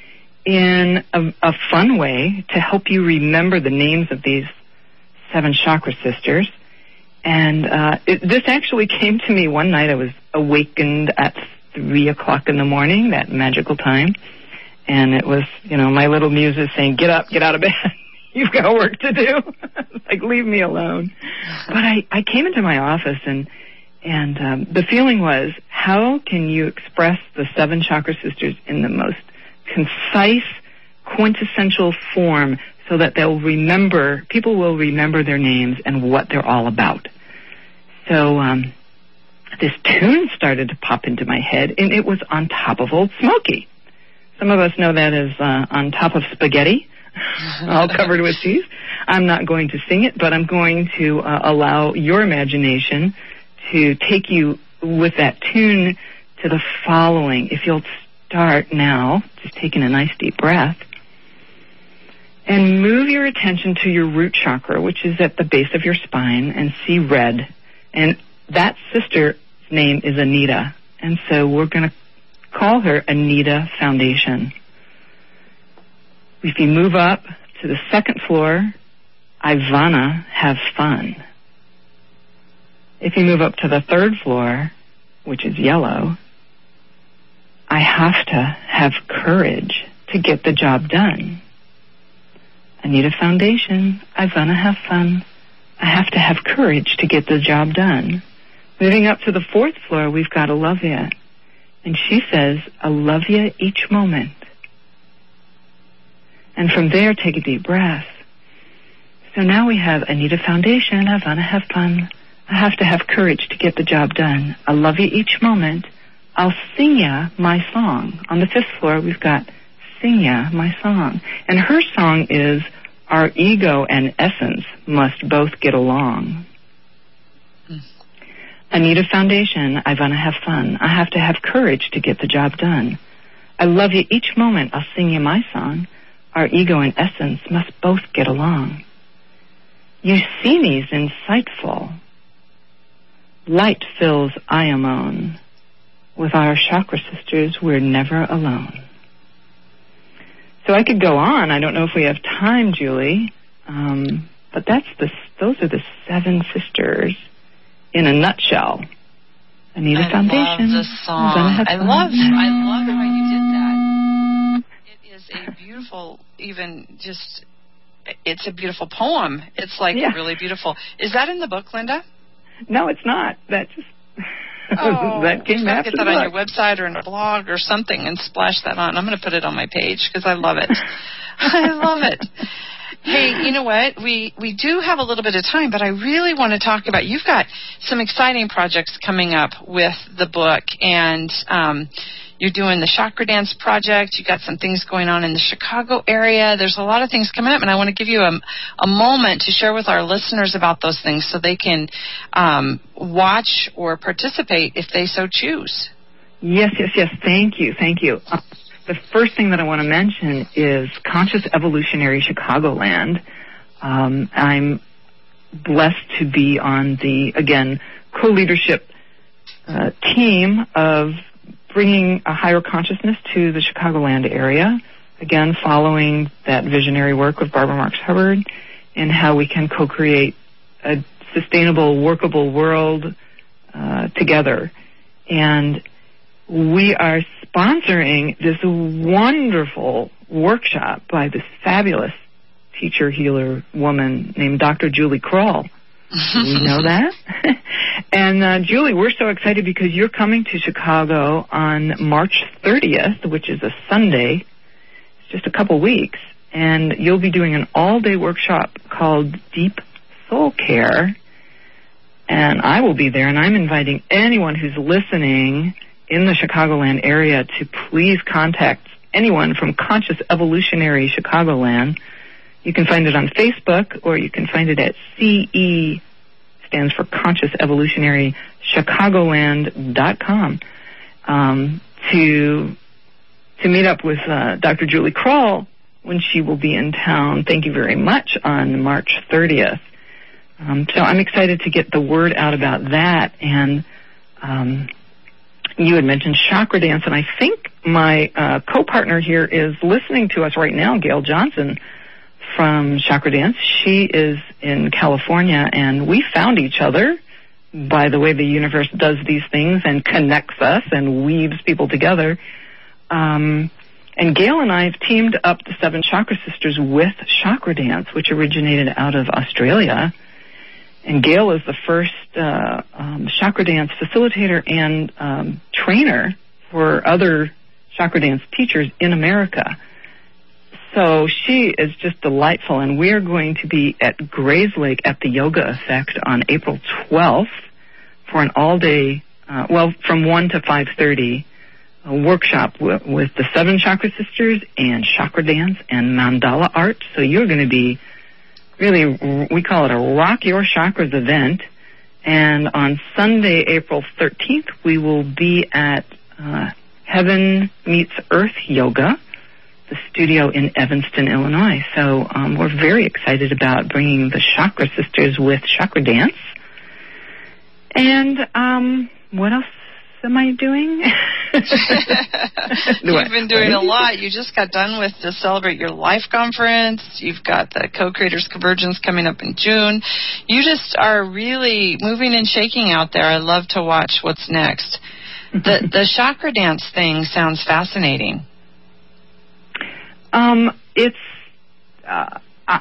in a, a fun way to help you remember the names of these seven chakra sisters. And uh, it, this actually came to me one night. I was awakened at three o'clock in the morning, that magical time. And it was, you know, my little muses saying, get up, get out of bed. You've got work to do. Like, leave me alone. But I, I came into my office, and and um, the feeling was, how can you express the seven chakra sisters in the most concise, quintessential form so that they'll remember, people will remember their names and what they're all about. So um, this tune started to pop into my head, and it was On Top of Old Smoky. Some of us know that as uh, On Top of Spaghetti, all covered with cheese. I'm not going to sing it, but I'm going to uh, allow your imagination to take you with that tune to the following. If you'll start now, just taking a nice deep breath, and move your attention to your root chakra, which is at the base of your spine, and see red. And that sister's name is Anita. And so we're going to call her Anita Foundation. If you move up to the second floor, Ivana, have fun. If you move up to the third floor, which is yellow, I have to have courage to get the job done. Anita Foundation, Ivana, have fun. I have to have courage to get the job done. Moving up to the fourth floor, we've got Olivia. And she says, I love you each moment. And from there, take a deep breath. So now we have Anita Foundation, Ivana, have fun. I have to have courage to get the job done. I love you each moment. I'll sing ya my song. On the fifth floor, we've got Sing ya my song. And her song is, our ego and essence must both get along. Mm. Anita Foundation, Ivana, have fun. I have to have courage to get the job done. I love you each moment. I'll sing you my song. Our ego and essence must both get along. You see me's insightful. Light fills Iamone. With our chakra sisters, we're never alone. So I could go on. I don't know if we have time, Julie, um, but that's the those are the seven sisters in a nutshell. Anita I Foundation. love the song. I love, I love how you did that. It is a beautiful, even just, it's a beautiful poem. It's like yeah. really beautiful. Is that in the book, Linda? No, it's not. That just oh, that came after get that the on book. your website or in a blog or something and splash that on. I'm going to put it on my page because I love it. I love it. Hey, you know what? We we do have a little bit of time, but I really want to talk about, you've got some exciting projects coming up with the book, and um, you're doing the Chakra Dance Project. You've got some things going on in the Chicago area. There's a lot of things coming up, and I want to give you a, a moment to share with our listeners about those things so they can um, watch or participate if they so choose. Yes, yes, yes. Thank you. Thank you. Uh, the first thing that I want to mention is Conscious Evolutionary Chicagoland. Um, I'm blessed to be on the, again, co-leadership uh, team of bringing a higher consciousness to the Chicagoland area, again, following that visionary work with Barbara Marx Hubbard and how we can co-create a sustainable, workable world uh, together. And we are sponsoring this wonderful workshop by this fabulous teacher, healer woman named Doctor Julie Kroll. We know that. And uh, Julie, we're so excited because you're coming to Chicago on March thirtieth, which is a Sunday. It's just a couple weeks. And you'll be doing an all-day workshop called Deep Soul Care. And I will be there, and I'm inviting anyone who's listening in the Chicagoland area to please contact anyone from Conscious Evolutionary Chicagoland. You can find it on Facebook, or you can find it at C E, stands for Conscious Evolutionary Chicagoland dot com, um, to to meet up with uh, Doctor Julie Kroll when she will be in town. Thank you very much, on March thirtieth. Um, so I'm excited to get the word out about that. And um, you had mentioned Chakra Dance, and I think my uh, co-partner here is listening to us right now, Gail Johnson from Chakra Dance. She is in California, and we found each other by the way the universe does these things and connects us and weaves people together. Um, and Gail and I have teamed up the Seven Chakra Sisters with Chakra Dance, which originated out of Australia. And Gail is the first uh, um, Chakra Dance facilitator and um, trainer for other Chakra Dance teachers in America. So she is just delightful, and we are going to be at Grays Lake at the Yoga Effect on April twelfth for an all-day, uh, well, from one to five thirty, a workshop w- with the Seven Chakra Sisters and Chakra Dance and Mandala Art. So you're going to be really, we call it a Rock Your Chakras event. And on Sunday, April thirteenth, we will be at uh, Heaven Meets Earth Yoga, the studio in Evanston, Illinois. So um, we're very excited about bringing the Chakra Sisters with Chakra Dance. And um, what else am I doing? You've been doing a lot. You just got done with the Celebrate Your Life conference. You've got the Co-Creators Convergence coming up in June. You just are really moving and shaking out there. I love to watch what's next. The, the Chakra Dance thing sounds fascinating. Um, it's, uh,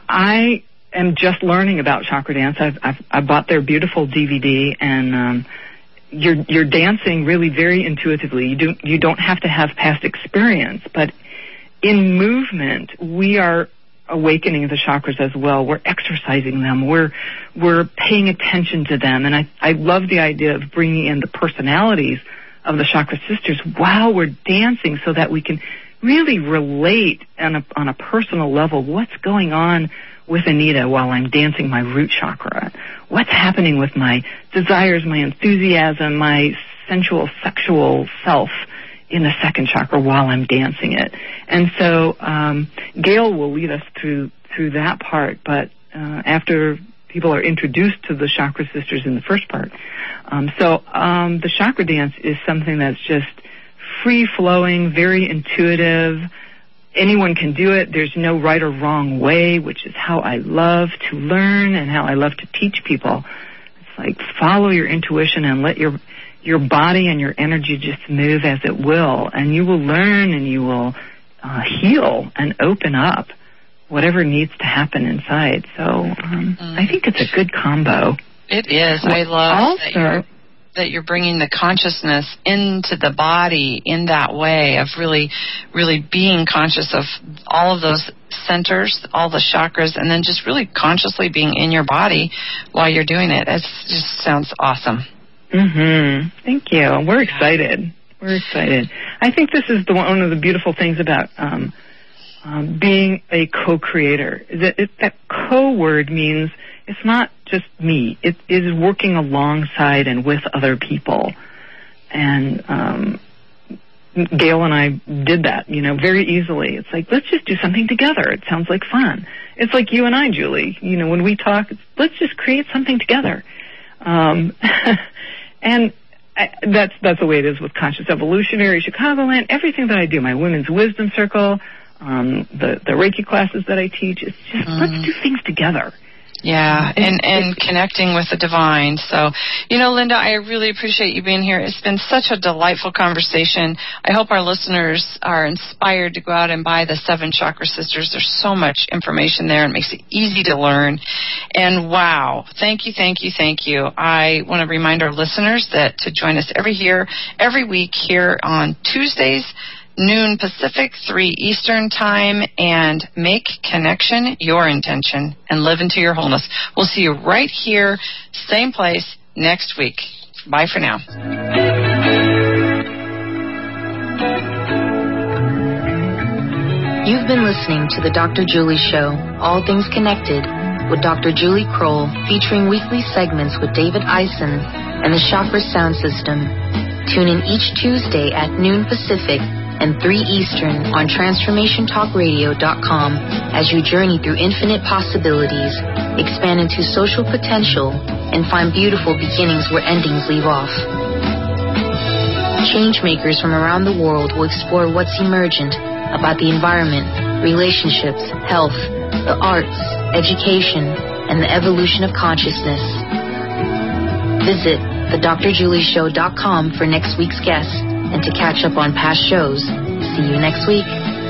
I am just learning about Chakra Dance. I've, I've, I bought their beautiful D V D, and, um, you're, you're dancing really very intuitively. You don't, you don't have to have past experience, but in movement, we are awakening the chakras as well. We're exercising them. We're, we're paying attention to them. And I, I love the idea of bringing in the personalities of the Chakra Sisters while we're dancing so that we can really relate on a, on a personal level what's going on with Anita while I'm dancing my root chakra. What's happening with my desires, my enthusiasm, my sensual, sexual self in the second chakra while I'm dancing it. And so um, Gail will lead us through through that part, but uh, after people are introduced to the Chakra Sisters in the first part. Um, so um, the Chakra Dance is something that's just free-flowing, very intuitive. Anyone can do it. There's no right or wrong way, which is how I love to learn and how I love to teach people. It's like follow your intuition and let your your body and your energy just move as it will, and you will learn and you will uh, heal and open up whatever needs to happen inside. So um, mm. I think it's a good combo. It is. Well, I love also, that you're, that you're bringing the consciousness into the body in that way of really, really being conscious of all of those centers, all the chakras, and then just really consciously being in your body while you're doing it. It just sounds awesome. Mm-hmm. Thank you. We're excited. We're excited. I think this is the one of the beautiful things about um, um, being a co-creator. That, it, that co-word means it's not just me. It is working alongside and with other people. And um, Gail and I did that, you know, very easily. It's like, let's just do something together. It sounds like fun. It's like you and I, Julie. You know, when we talk, it's, let's just create something together. Um, and I, that's that's the way it is with Conscious Evolutionary Chicagoland. Everything that I do, my Women's Wisdom Circle, um, the the Reiki classes that I teach, it's just mm. let's do things together. Yeah, and, and connecting with the divine. So, you know, Linda, I really appreciate you being here. It's been such a delightful conversation. I hope our listeners are inspired to go out and buy the Seven Chakra Sisters. There's so much information there. It makes it easy to learn. And wow, thank you, thank you, thank you. I want to remind our listeners that to join us every here, every week here on Tuesdays, noon Pacific, three Eastern time, and make connection your intention and live into your wholeness. We'll see you right here, same place, next week. Bye for now. You've been listening to the Doctor Julie Show, All Things Connected, with Doctor Julie Kroll, featuring weekly segments with David Eisen and the Chakra Sound System. Tune in each Tuesday at noon Pacific and three Eastern on transformation talk radio dot com as you journey through infinite possibilities, expand into social potential, and find beautiful beginnings where endings leave off. Changemakers from around the world will explore what's emergent about the environment, relationships, health, the arts, education, and the evolution of consciousness. Visit the dr julie show dot com for next week's guest and to catch up on past shows. See you next week.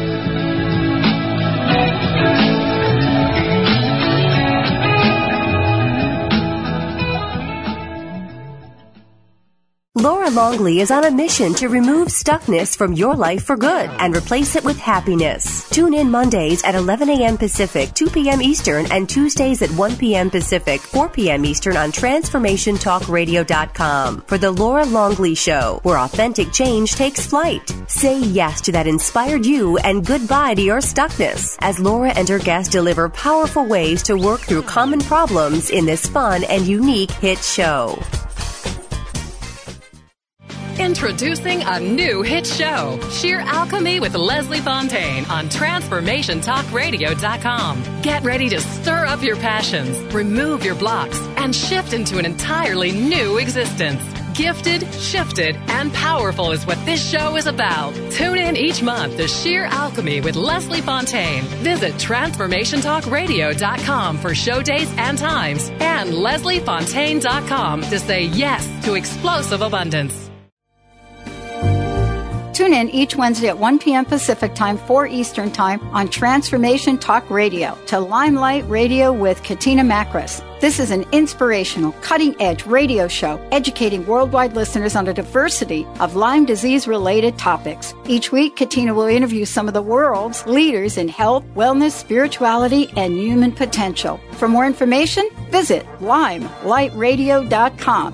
Laura Longley is on a mission to remove stuckness from your life for good and replace it with happiness. Tune in Mondays at eleven a.m. Pacific, two p.m. Eastern, and Tuesdays at one p.m. Pacific, four p.m. Eastern on transformation talk radio dot com for The Laura Longley Show, where authentic change takes flight. Say yes to that inspired you and goodbye to your stuckness as Laura and her guests deliver powerful ways to work through common problems in this fun and unique hit show. Introducing a new hit show, Sheer Alchemy with Leslie Fontaine on transformation talk radio dot com. Get ready to stir up your passions, remove your blocks, and shift into an entirely new existence. Gifted, shifted, and powerful is what this show is about. Tune in each month to Sheer Alchemy with Leslie Fontaine. Visit transformation talk radio dot com for show dates and times, and leslie fontaine dot com to say yes to explosive abundance. Tune in each Wednesday at one p.m. Pacific Time, four Eastern Time on Transformation Talk Radio to Limelight Radio with Katina Makris. This is an inspirational, cutting-edge radio show educating worldwide listeners on a diversity of Lyme disease-related topics. Each week, Katina will interview some of the world's leaders in health, wellness, spirituality, and human potential. For more information, visit limelight radio dot com.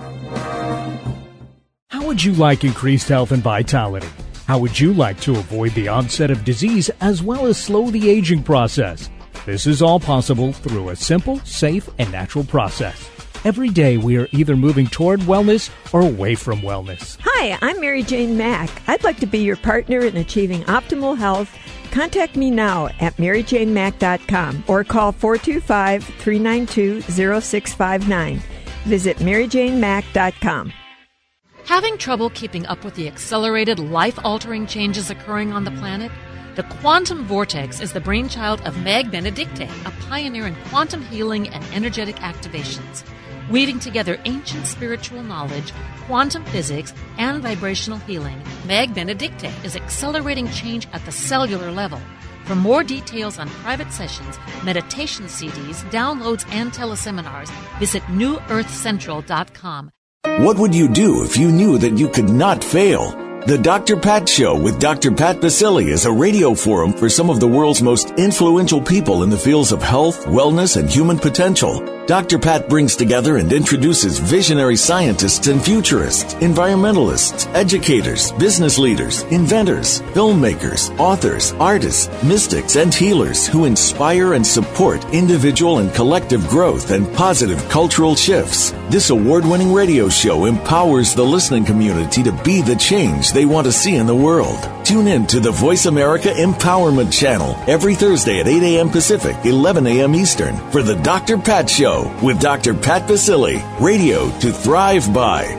How would you like increased health and vitality? How would you like to avoid the onset of disease as well as slow the aging process? This is all possible through a simple, safe, and natural process. Every day we are either moving toward wellness or away from wellness. Hi, I'm Mary Jane Mack. I'd like to be your partner in achieving optimal health. Contact me now at mary jane mack dot com or call four two five, three nine two, zero six five nine. Visit mary jane mack dot com. Having trouble keeping up with the accelerated, life-altering changes occurring on the planet? The Quantum Vortex is the brainchild of Meg Benedicte, a pioneer in quantum healing and energetic activations. Weaving together ancient spiritual knowledge, quantum physics, and vibrational healing, Meg Benedicte is accelerating change at the cellular level. For more details on private sessions, meditation C Ds, downloads, and teleseminars, visit new earth central dot com. What would you do if you knew that you could not fail? The Doctor Pat Show with Doctor Pat Baccili is a radio forum for some of the world's most influential people in the fields of health, wellness, and human potential. Doctor Pat brings together and introduces visionary scientists and futurists, environmentalists, educators, business leaders, inventors, filmmakers, authors, artists, mystics, and healers who inspire and support individual and collective growth and positive cultural shifts. This award-winning radio show empowers the listening community to be the change they want to see in the world. Tune in to the Voice America Empowerment Channel every Thursday at eight a.m. Pacific, eleven a.m. Eastern for the Doctor Pat Show with Doctor Pat Baccili. Radio to thrive by.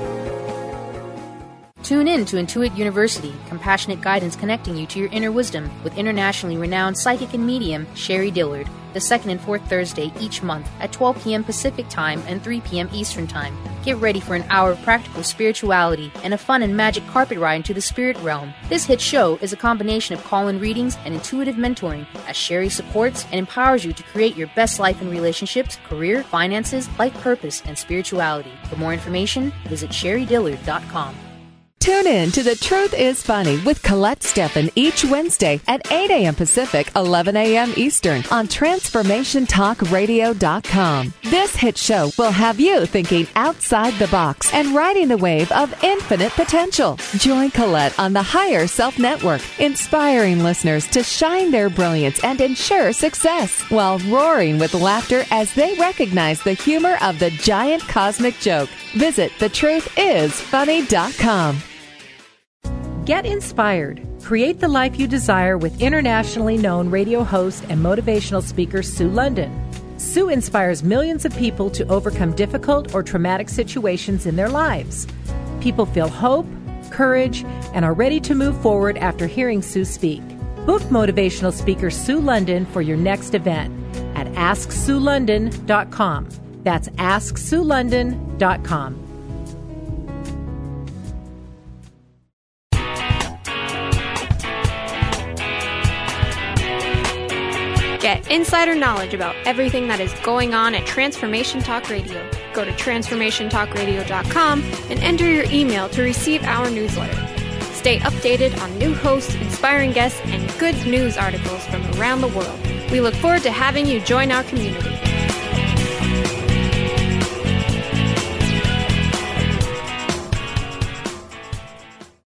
Tune in to Intuit University, compassionate guidance connecting you to your inner wisdom with internationally renowned psychic and medium Sherry Dillard, the second and fourth Thursday each month at twelve p.m. Pacific Time and three p.m. Eastern Time. Get ready for an hour of practical spirituality and a fun and magic carpet ride into the spirit realm. This hit show is a combination of call-in readings and intuitive mentoring as Sherry supports and empowers you to create your best life in relationships, career, finances, life purpose, and spirituality. For more information, visit sherry dillard dot com. Tune in to The Truth is Funny with Colette Steffen each Wednesday at eight a.m. Pacific, eleven a.m. Eastern on transformation talk radio dot com. This hit show will have you thinking outside the box and riding the wave of infinite potential. Join Colette on the Higher Self Network, inspiring listeners to shine their brilliance and ensure success while roaring with laughter as they recognize the humor of the giant cosmic joke. Visit the truth is funny dot com. Get inspired. Create the life you desire with internationally known radio host and motivational speaker Sue London. Sue inspires millions of people to overcome difficult or traumatic situations in their lives. People feel hope, courage and are ready to move forward after hearing Sue speak. Book motivational speaker Sue London for your next event at ask sue london dot com. That's ask sue london dot com. Get insider knowledge about everything that is going on at Transformation Talk Radio. Go to transformation talk radio dot com and enter your email to receive our newsletter. Stay updated on new hosts, inspiring guests, and good news articles from around the world. We look forward to having you join our community.